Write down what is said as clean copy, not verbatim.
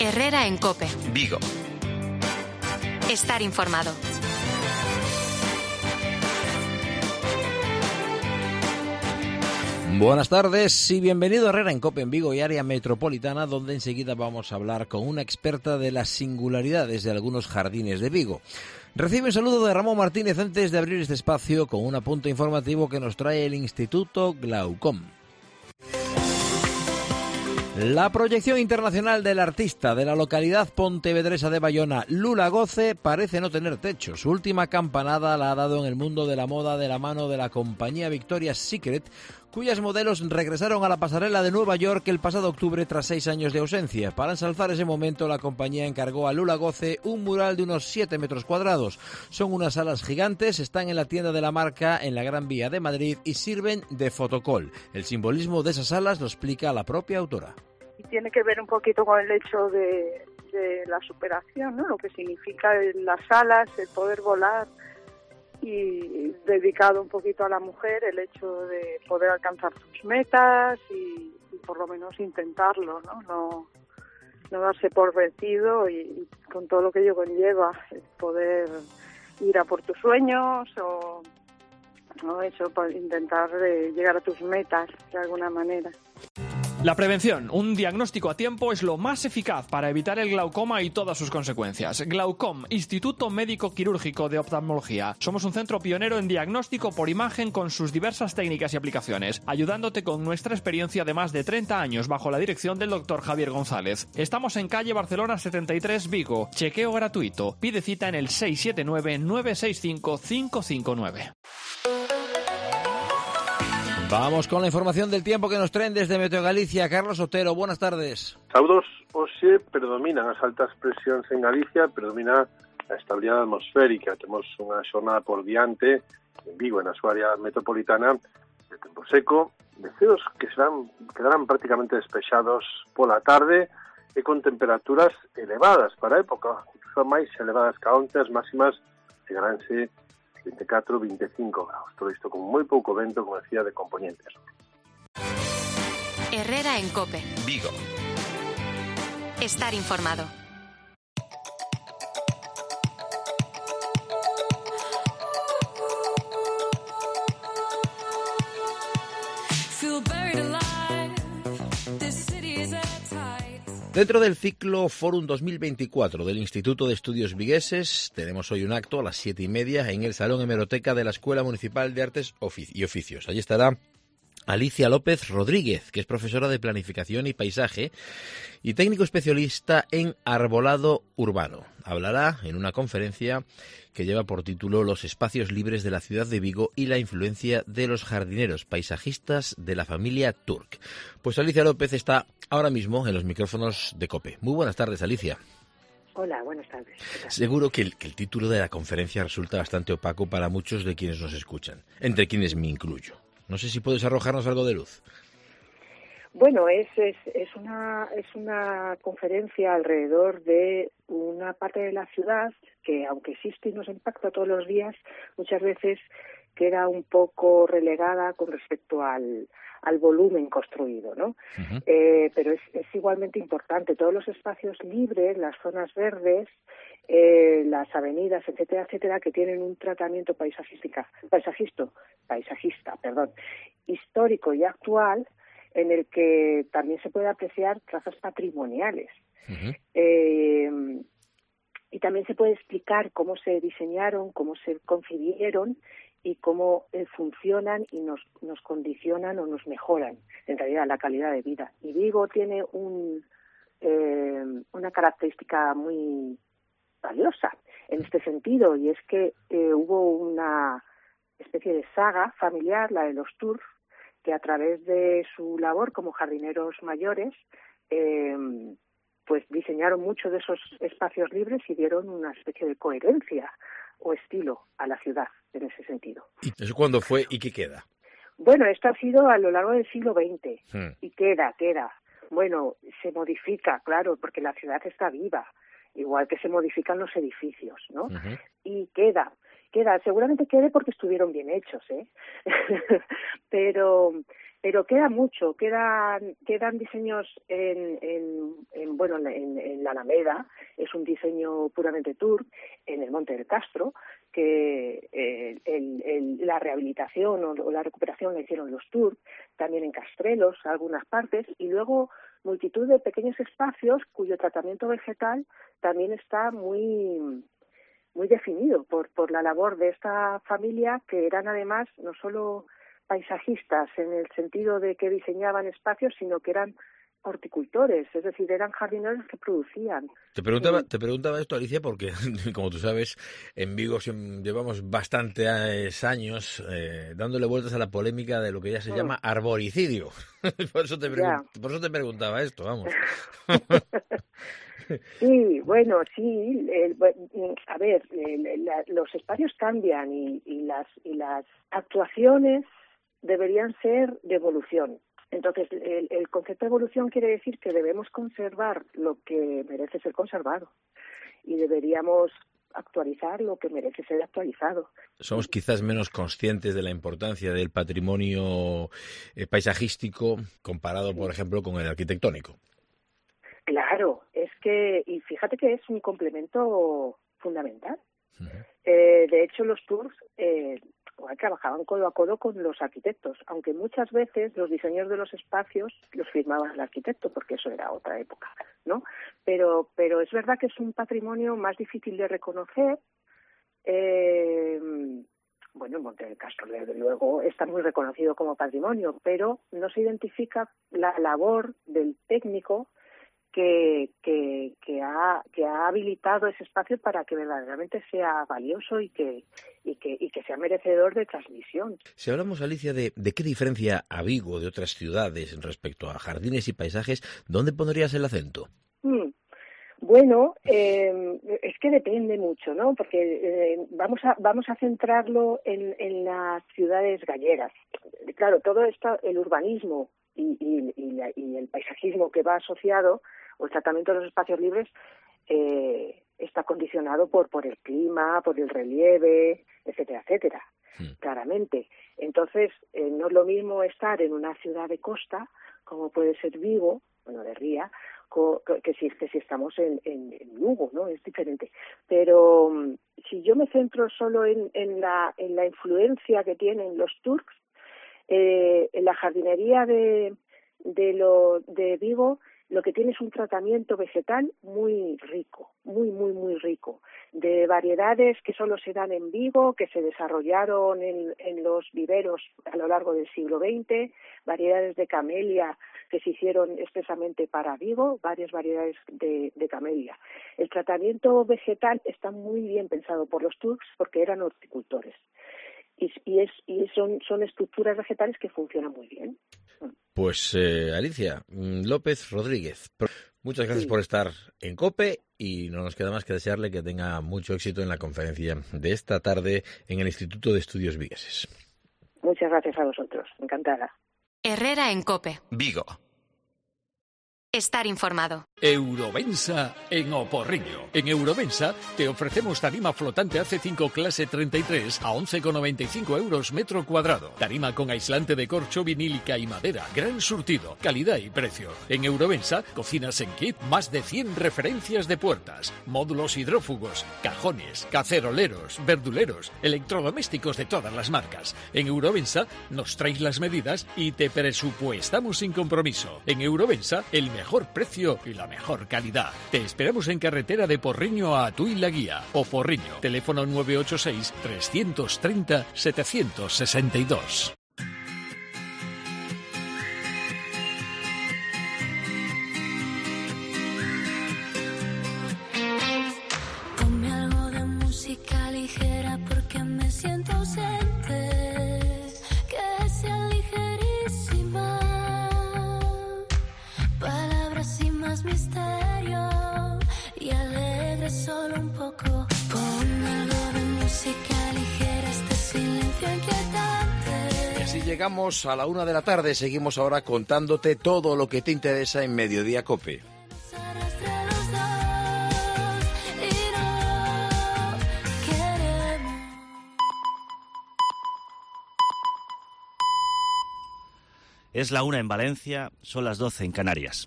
Herrera en COPE. Vigo. Estar informado. Buenas tardes y bienvenido a Herrera en COPE en Vigo y área metropolitana, donde enseguida vamos a hablar con una experta de las singularidades de algunos jardines de Vigo. Recibe un saludo de Ramón Martínez antes de abrir este espacio con un apunte informativo que nos trae el Instituto Glaucom. La proyección internacional del artista de la localidad pontevedresa de Bayona, Lula Goce, parece no tener techo. Su última campanada la ha dado en el mundo de la moda de la mano de la compañía Victoria's Secret, cuyas modelos regresaron a la pasarela de Nueva York el pasado octubre tras 6 años de ausencia. Para ensalzar ese momento, la compañía encargó a Lula Goce un mural de unos 7 metros cuadrados. Son unas alas gigantes, están en la tienda de la marca en la Gran Vía de Madrid y sirven de fotocol. El simbolismo de esas alas lo explica la propia autora. Tiene que ver un poquito con el hecho de la superación, ¿no? Lo que significa las alas, el poder volar, y dedicado un poquito a la mujer, el hecho de poder alcanzar sus metas y por lo menos intentarlo, ¿no? No darse por vencido y con todo lo que ello conlleva, el poder ir a por tus sueños o no, eso, para intentar llegar a tus metas de alguna manera. La prevención, un diagnóstico a tiempo, es lo más eficaz para evitar el glaucoma y todas sus consecuencias. Glaucom, Instituto Médico Quirúrgico de Oftalmología. Somos un centro pionero en diagnóstico por imagen con sus diversas técnicas y aplicaciones, ayudándote con nuestra experiencia de más de 30 años bajo la dirección del Dr. Javier González. Estamos en calle Barcelona 73, Vigo. Chequeo gratuito. Pide cita en el 679-965-559. Vamos con la información del tiempo que nos traen desde Meteo Galicia. Carlos Otero, buenas tardes. Sábados hoxe predominan as altas presións en Galicia, predomina a estabilidade atmosférica. Temos unha xornada por diante en Vigo, na súa área metropolitana, de tempo seco, de ceos que quedarán prácticamente despexados pola tarde e con temperaturas elevadas para a época, son máis elevadas que onte, as máximas chegaránse 24, 25 graus. Todo isto con moi pouco vento, como decía, de componente sur. Herrera en COPE. Vigo. Estar informado. Dentro del ciclo Fórum 2024 del Instituto de Estudios Vigueses, tenemos hoy un acto a las 7:30 en el Salón Hemeroteca de la Escuela Municipal de Artes y Oficios. Allí estará Alicia López Rodríguez, que es profesora de Planificación y Paisaje y técnico especialista en arbolado urbano. Hablará en una conferencia que lleva por título Los espacios libres de la ciudad de Vigo y la influencia de los jardineros paisajistas de la familia Turk. Pues Alicia López está ahora mismo en los micrófonos de COPE. Muy buenas tardes, Alicia. Hola, buenas tardes. Seguro que el título de la conferencia resulta bastante opaco para muchos de quienes nos escuchan, entre quienes me incluyo. No sé si puedes arrojarnos algo de luz. Bueno, es una conferencia alrededor de una parte de la ciudad que, aunque existe y nos impacta todos los días, muchas veces queda un poco relegada con respecto al volumen construido, ¿no? Uh-huh. Pero es igualmente importante. Todos los espacios libres, las zonas verdes, las avenidas, etcétera, etcétera, que tienen un tratamiento paisajista, histórico y actual, en el que también se puede apreciar trazas patrimoniales. Uh-huh. Y también se puede explicar cómo se diseñaron, cómo se concibieron y cómo funcionan y nos condicionan o nos mejoran, en realidad, la calidad de vida. Y Vigo tiene una característica muy valiosa en este sentido, y es que hubo una especie de saga familiar, la de los Turk, que a través de su labor como jardineros mayores, pues diseñaron muchos de esos espacios libres y dieron una especie de coherencia o estilo a la ciudad en ese sentido. ¿Y eso cuándo fue y qué queda? Bueno, esto ha sido a lo largo del siglo XX y queda. Bueno, se modifica, claro, porque la ciudad está viva, igual que se modifican los edificios, ¿no? Uh-huh. Y queda, seguramente quede porque estuvieron bien hechos, pero Pero queda mucho, quedan diseños en la Alameda, es un diseño puramente Turk, en el Monte del Castro, que la rehabilitación o la recuperación la hicieron los Turk, también en Castrelos, algunas partes, y luego multitud de pequeños espacios cuyo tratamiento vegetal también está muy definido por la labor de esta familia, que eran además no solo paisajistas en el sentido de que diseñaban espacios, sino que eran horticultores, es decir, eran jardineros que producían. Te preguntaba esto, Alicia, porque, como tú sabes, en Vigo llevamos bastantes años dándole vueltas a la polémica de lo que ya se llama arboricidio. Por eso te preguntaba esto, vamos. Sí, bueno, sí. A ver, los espacios cambian y las actuaciones deberían ser de evolución. Entonces, el concepto de evolución quiere decir que debemos conservar lo que merece ser conservado y deberíamos actualizar lo que merece ser actualizado. Somos quizás menos conscientes de la importancia del patrimonio paisajístico comparado, por ejemplo, con el arquitectónico. Claro, y fíjate que es un complemento fundamental. Uh-huh. De hecho, los tours trabajaban codo a codo con los arquitectos, aunque muchas veces los diseños de los espacios los firmaba el arquitecto, porque eso era otra época, ¿no? Pero es verdad que es un patrimonio más difícil de reconocer. Bueno, el Monte del Castro, desde luego, está muy reconocido como patrimonio, pero no se identifica la labor del técnico que ha habilitado ese espacio para que verdaderamente sea valioso y que sea merecedor de transmisión. Si hablamos, Alicia, de qué diferencia a Vigo de otras ciudades respecto a jardines y paisajes, ¿dónde pondrías el acento? Bueno, es que depende mucho, ¿no? Porque vamos a centrarlo en las ciudades gallegas. Claro, todo esto, el urbanismo y el paisajismo que va asociado, o el tratamiento de los espacios libres, está condicionado por el clima, por el relieve, etcétera, etcétera, claramente. Entonces, no es lo mismo estar en una ciudad de costa, como puede ser Vigo, bueno, de Ría, que si estamos en Lugo, ¿no? Es diferente. Pero si yo me centro solo en la influencia que tienen los turcs, en la jardinería de Vigo, lo que tiene es un tratamiento vegetal muy rico, muy rico, de variedades que solo se dan en Vigo, que se desarrollaron en los viveros a lo largo del siglo XX, variedades de camelia que se hicieron expresamente para Vigo, varias variedades de camelia. El tratamiento vegetal está muy bien pensado por los turcs porque eran horticultores. Y son estructuras vegetales que funcionan muy bien. Pues Alicia López Rodríguez, muchas gracias por estar en COPE y no nos queda más que desearle que tenga mucho éxito en la conferencia de esta tarde en el Instituto de Estudios Vigueses. Muchas gracias a vosotros, encantada. Herrera en COPE. Vigo. Estar informado. Eurovensa en O Porriño. En Eurovensa te ofrecemos tarima flotante AC5 clase 33 a 11,95 euros metro cuadrado. Tarima con aislante de corcho, vinílica y madera. Gran surtido, calidad y precio. En Eurovensa, cocinas en kit, más de 100 referencias de puertas, módulos hidrófugos, cajones, caceroleros, verduleros, electrodomésticos de todas las marcas. En Eurovensa nos traes las medidas y te presupuestamos sin compromiso. En Eurovensa, el mejor precio y la mejor calidad. Te esperamos en carretera de Porriño a Tui la Guía. O Porriño, teléfono 986 330 762. Ponme algo de música ligera porque me siento ausente. Que sea ligerísima. Palabras sin más misterio y alegre solo un poco. Pon algo de música ligera, este silencio inquietante. Y así llegamos a la 1 de la tarde. Seguimos ahora contándote todo lo que te interesa en Mediodía COPE. Es la 1 en Valencia, son las 12 en Canarias.